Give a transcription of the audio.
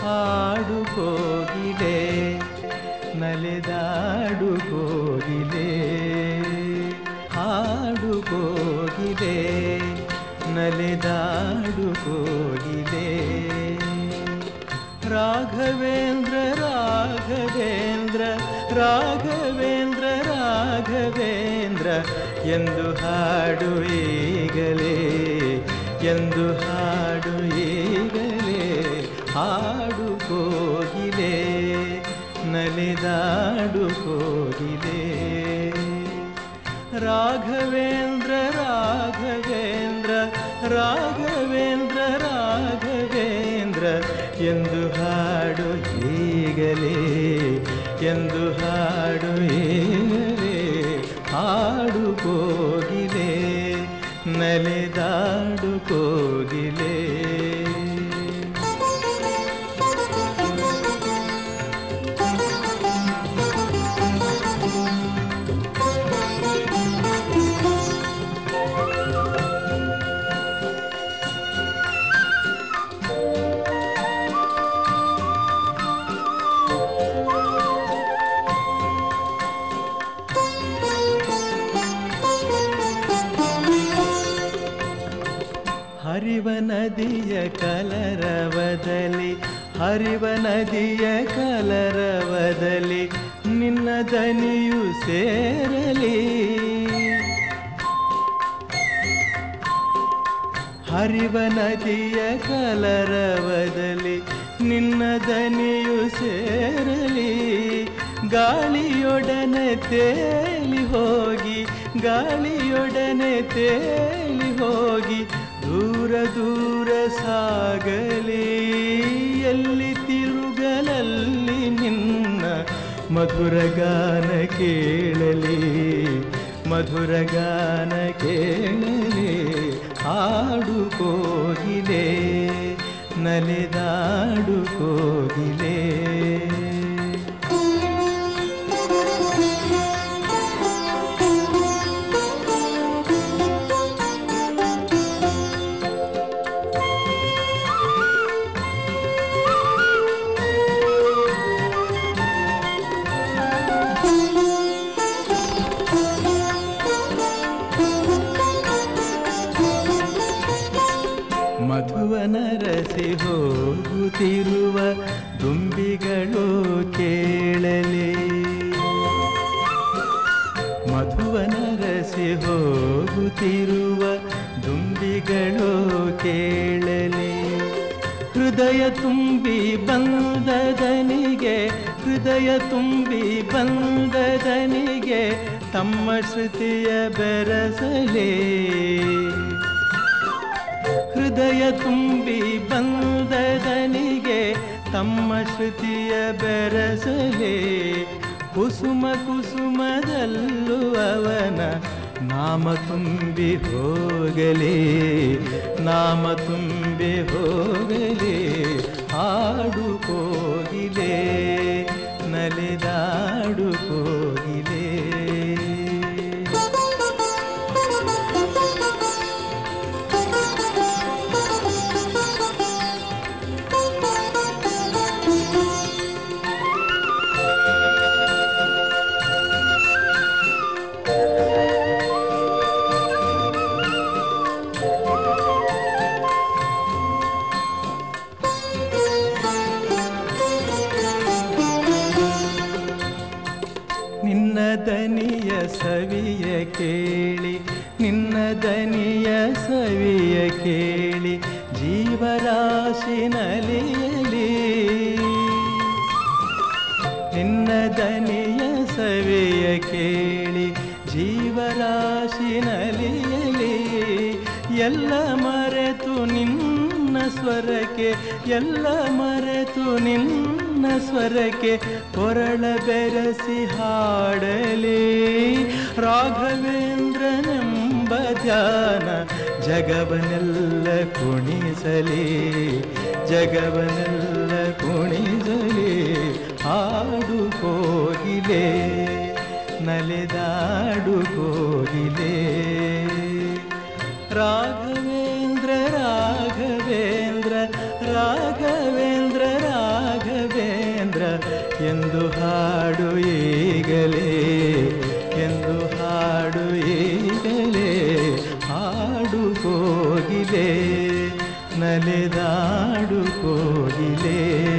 ಹಾಡು ಕೋಗಿಲೆ ನಲಿದಾಡು ಕೋಗಿಲೆ ಹಾಡು ಕೋಗಿಲೆ ನಲಿದಾಡು ಕೋಗಿಲೆ ರಾಘವೇಂದ್ರ ರಾಘವೇಂದ್ರ ರಾಘವೇಂದ್ರ ರಾಘವೇಂದ್ರ ಎಂದು ಹಾಡು ಈಗಲೇ ಎಂದು ಹಾಡು ಈಗಲೇ ಹಾಡು ಕೋಗಿಲೆ ನಲಿದಾಡು ಕೋಗಿಲೆ ರಾಘವೇಂದ್ರ ರಾಘವೇಂದ್ರ ರಾಘವೇಂದ್ರ ರಾಘವೇಂದ್ರ ಎಂದು ಹಾಡು ಈಗಲೇ ಎಂದು ಹಾಡು ಈಗಲೇ ಹಾಡು ಕೋಗಿಲೆ ನಲಿದಾಡು ಕೋಗಿಲೆ ಹರಿವ ನದಿಯ ಕಲರವದಲ್ಲಿ ಹರಿವ ನದಿಯ ಕಲರವದಲ್ಲಿ ನಿನ್ನ ದನಿಯು ಸೇರಲಿ ಹರಿವ ನದಿಯ ಕಲರವದಲ್ಲಿ ನಿನ್ನ ದನಿಯು ಸೇರಲಿ ಗಾಳಿಯೊಡನೆ ತೇಲಿ ಹೋಗಿ ಗಾಳಿಯೊಡನೆ ತೇಲಿ ಹೋಗಿ ದೂರ ದೂರ ಸಾಗಲಿ ಎಲ್ಲಿ ತಿರುಗಲಲ್ಲಿ ನಿನ್ನ ಮಧುರ ಗಾನ ಕೇಳಲಿ ಮಧುರ ಗಾನ ಕೇಳಲಿ ಹಾಡು ಕೋಗಿಲೆ ನಲಿದಾಡು ಕೋಗಿಲೆ ಮಧುವನರಸಿ ಹೋಗುತ್ತಿರುವ ದುಂಬಿಗಳು ಕೇಳಲಿ ಮಧುವನರಸಿ ಹೋಗುತ್ತಿರುವ ದುಂಬಿಗಳು ಕೇಳಲಿ ಹೃದಯ ತುಂಬಿ ಬಂದದನಿಗೆ ಹೃದಯ ತುಂಬಿ ಬಂದದನಿಗೆ ತಮ್ಮ ಶ್ರುತಿಯ ಬೆರಸಲೇ ಹೃದಯ ತುಂಬಿ ಬಂದದನಿಗೆ ತಮ್ಮ ಶ್ರುತಿಯ ಬೆರಸಲೇ ಕುಸುಮ ಕುಸುಮದಲ್ಲೂ ಅವನ ನಾಮ ತುಂಬಿ ಹೋಗಲಿ ನಾಮ ತುಂಬಿ ಹೋಗಲಿ ಹಾಡು ಕೋಗಿಲೆ ನಲಿದಾಡು ಕೋಗಿಲೆ ನಿನ್ನ ದನಿಯ ಸವಿಯ ಕೇಳಿ ನಿನ್ನ ದನಿಯ ಸವಿಯ ಕೇಳಿ ಜೀವರಾಶಿ ನಲಿಯಲಿ ನಿನ್ನ ದನಿಯ ಸವಿಯ ಕೇಳಿ ಜೀವರಾಶಿ ನಲಿಯಲಿ ಎಲ್ಲ ಮರೆತು ನಿನ್ನ ಸ್ವರಕ್ಕೆ ಎಲ್ಲ ಮರೆತು ನಿನ್ನ ಸ್ವರಕ್ಕೆ ಕೊರಳ ಬೆರೆಸಿ ಹಾಡಲಿ ರಾಘವೇಂದ್ರನೆಂಬ ಧ್ಯಾನ ಜಗವನೆಲ್ಲ ಕುಣಿಸಲಿ ಜಗವನೆಲ್ಲ ಕುಣಿಸಲಿ ಹಾಡು ಕೋಗಿಲೆ ನಲಿದಾಡು ಕೋಗಿಲೆ ರಾಘವೇಂದ್ರ ರಾಘವೇಂದ್ರ ರಾಘವೇಂದ್ರ ಹಾಡು ಕೋಗಿಲೆ.